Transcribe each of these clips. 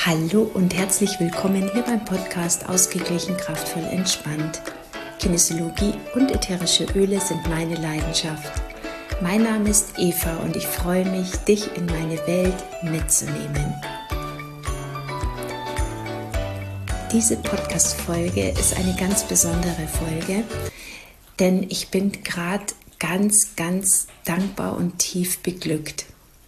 Hallo und herzlich willkommen hier beim Podcast Ausgeglichen, kraftvoll, entspannt. Kinesiologie und ätherische Öle sind meine Leidenschaft. Mein Name ist Eva und ich freue mich, dich in meine Welt mitzunehmen. Diese Podcast-Folge ist eine ganz besondere Folge, denn ich bin gerade ganz dankbar und tief beglückt.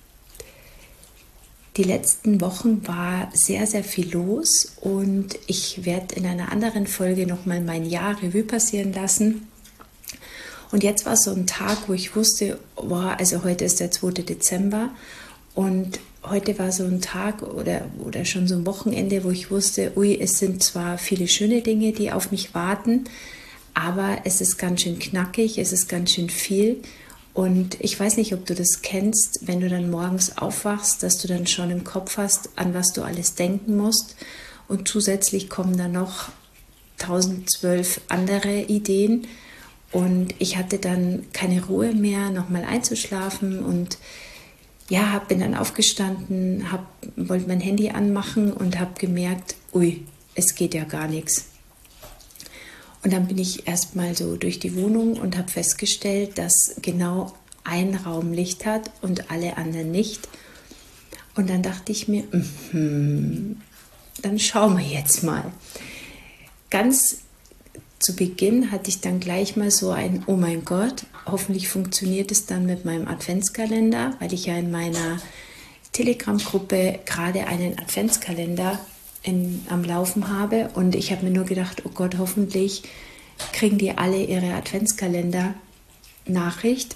Die letzten Wochen war sehr viel los und ich werde in einer anderen Folge nochmal mein Jahr Revue passieren lassen. Und jetzt war so ein Tag, wo ich wusste, also heute ist der 2. Dezember und heute war so ein Tag oder schon so ein Wochenende, wo ich wusste, es sind zwar viele schöne Dinge, die auf mich warten, aber es ist ganz schön knackig, es ist ganz schön viel. Und ich weiß nicht, ob du das kennst, wenn du dann morgens aufwachst, dass du dann schon im Kopf hast, an was du alles denken musst. Und zusätzlich kommen dann noch 1012 andere Ideen. Und ich hatte dann keine Ruhe mehr, nochmal einzuschlafen. Und ja, bin dann aufgestanden, wollte mein Handy anmachen und habe gemerkt, es geht ja gar nichts. Und dann bin ich erstmal so durch die Wohnung und habe festgestellt, dass genau ein Raum Licht hat und alle anderen nicht. Und dann dachte ich mir, dann schauen wir jetzt mal. Ganz zu Beginn hatte ich dann gleich mal so ein, oh mein Gott, hoffentlich funktioniert es dann mit meinem Adventskalender, weil ich ja in meiner Telegram-Gruppe gerade einen Adventskalender am Laufen habe und ich habe mir nur gedacht, oh Gott, hoffentlich kriegen die alle ihre Adventskalender-Nachricht.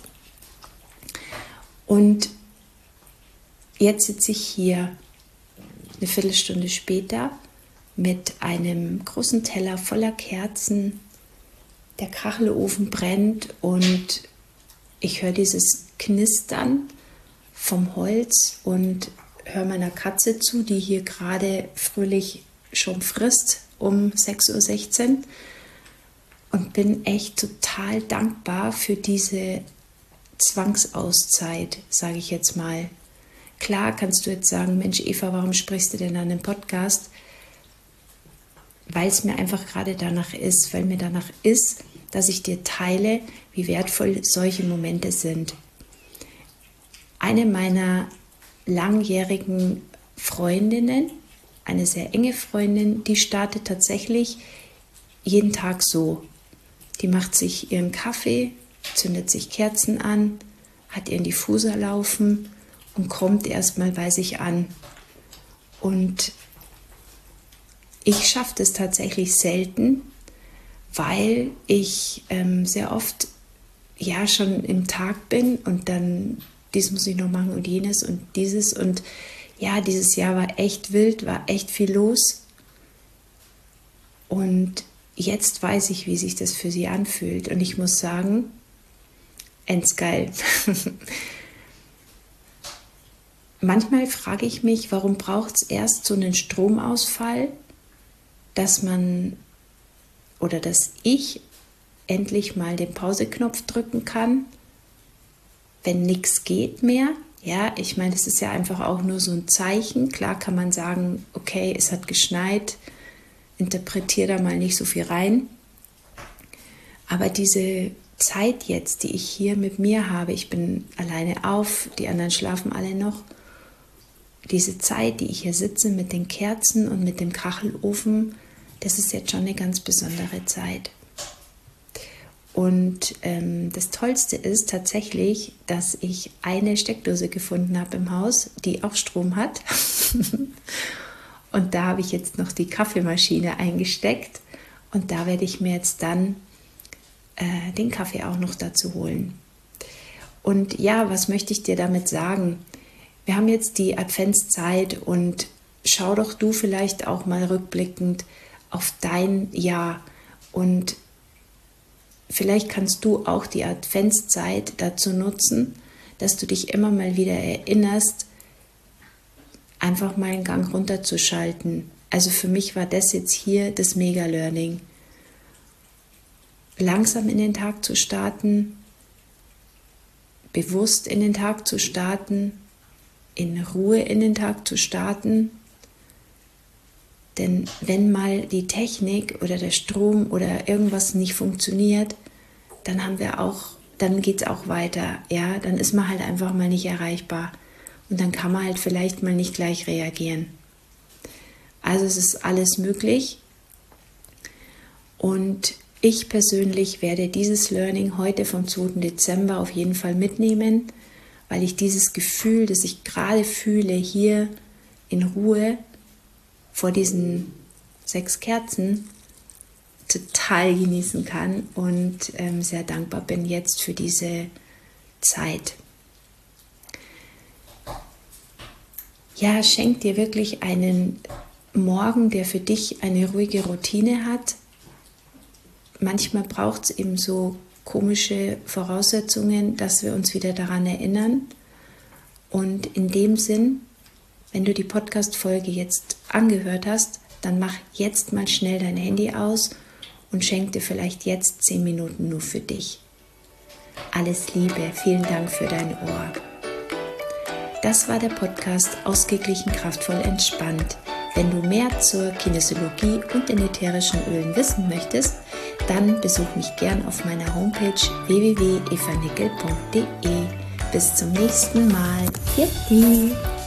Und jetzt sitze ich hier eine Viertelstunde später mit einem großen Teller voller Kerzen. Der Kachelofen brennt und ich höre dieses Knistern vom Holz und höre meiner Katze zu, die hier gerade fröhlich schon frisst um 6:16 Uhr und bin echt total dankbar für diese Zwangsauszeit, sage ich jetzt mal. Klar kannst du jetzt sagen, Mensch Eva, warum sprichst du denn an dem Podcast? Weil es mir einfach gerade danach ist, dass ich dir teile, wie wertvoll solche Momente sind. Eine meiner langjährigen Freundinnen, eine sehr enge Freundin, die startet tatsächlich jeden Tag so. Die macht sich ihren Kaffee, zündet sich Kerzen an, hat ihren Diffuser laufen und kommt erstmal bei sich an. Und ich schaffe das tatsächlich selten, weil ich sehr oft ja schon im Tag bin und dann dies muss ich noch machen und jenes und dieses. Und ja, dieses Jahr war echt wild, war echt viel los. Und jetzt weiß ich, wie sich das für sie anfühlt. Und ich muss sagen, endgeil. Manchmal frage ich mich, warum braucht es erst so einen Stromausfall, dass ich endlich mal den Pauseknopf drücken kann, wenn nichts geht mehr. Ja, ich meine, das ist ja einfach auch nur so ein Zeichen. Klar kann man sagen, okay, es hat geschneit, interpretiere da mal nicht so viel rein. Aber diese Zeit jetzt, die ich hier mit mir habe, ich bin alleine auf, die anderen schlafen alle noch. Diese Zeit, die ich hier sitze mit den Kerzen und mit dem Kachelofen, das ist jetzt schon eine ganz besondere Zeit. Und das Tollste ist tatsächlich, dass ich eine Steckdose gefunden habe im Haus, die auch Strom hat. Und da habe ich jetzt noch die Kaffeemaschine eingesteckt. Und da werde ich mir jetzt dann den Kaffee auch noch dazu holen. Und ja, was möchte ich dir damit sagen? Wir haben jetzt die Adventszeit und schau doch du vielleicht auch mal rückblickend auf dein Jahr und vielleicht kannst du auch die Adventszeit dazu nutzen, dass du dich immer mal wieder erinnerst, einfach mal einen Gang runterzuschalten. Also für mich war das jetzt hier das Mega-Learning. Langsam in den Tag zu starten, bewusst in den Tag zu starten, in Ruhe in den Tag zu starten Denn wenn mal die Technik oder der Strom oder irgendwas nicht funktioniert, dann geht es auch weiter. Ja? Dann ist man halt einfach mal nicht erreichbar. Und dann kann man halt vielleicht mal nicht gleich reagieren. Also es ist alles möglich. Und ich persönlich werde dieses Learning heute vom 2. Dezember auf jeden Fall mitnehmen, weil ich dieses Gefühl, das ich gerade fühle, hier in Ruhe vor diesen 6 Kerzen total genießen kann und sehr dankbar bin jetzt für diese Zeit. Ja, schenk dir wirklich einen Morgen, der für dich eine ruhige Routine hat. Manchmal braucht es eben so komische Voraussetzungen, dass wir uns wieder daran erinnern. Und in dem Sinn, wenn du die Podcast-Folge jetzt angehört hast, dann mach jetzt mal schnell dein Handy aus und schenk dir vielleicht jetzt 10 Minuten nur für dich. Alles Liebe, vielen Dank für dein Ohr. Das war der Podcast Ausgeglichen, kraftvoll, entspannt. Wenn du mehr zur Kinesiologie und den ätherischen Ölen wissen möchtest, dann besuch mich gern auf meiner Homepage www.evanickel.de. Bis zum nächsten Mal. Pfiat.